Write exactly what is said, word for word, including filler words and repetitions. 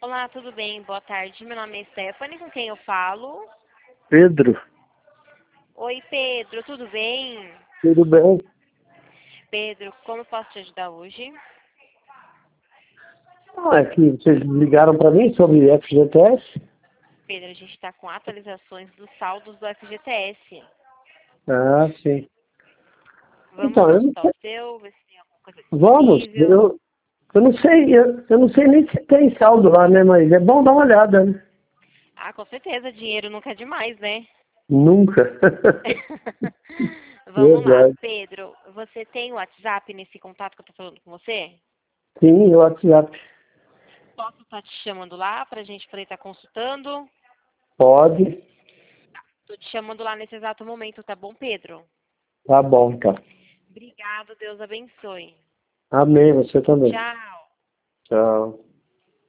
Olá, tudo bem? Boa tarde. Meu nome é Stephanie, com quem eu falo? Pedro, Oi, Pedro, tudo bem? tudo bem? Pedro, como eu posso te ajudar hoje? Ah, é que vocês ligaram para mim sobre F G T S? Pedro, a gente está com atualizações dos saldos do F G T S. Ah, sim. Vamos Então, eu não consultar sei. o seu, ver se tem alguma coisa Vamos, disponível. eu, eu não sei, eu, eu não sei nem se tem saldo lá, né? Mas é bom dar uma olhada, né? Ah, com certeza, dinheiro nunca é demais, né? Nunca. Vamos lá, Verdade. Pedro, você tem o WhatsApp nesse contato que eu tô falando com você? Sim, o WhatsApp. Posso estar te chamando lá para a gente poder estar consultando? Pode. Tô te chamando lá nesse exato momento, tá bom, Pedro? Tá bom, então. Obrigado, Deus abençoe. Amém, você também. Tchau. Tchau.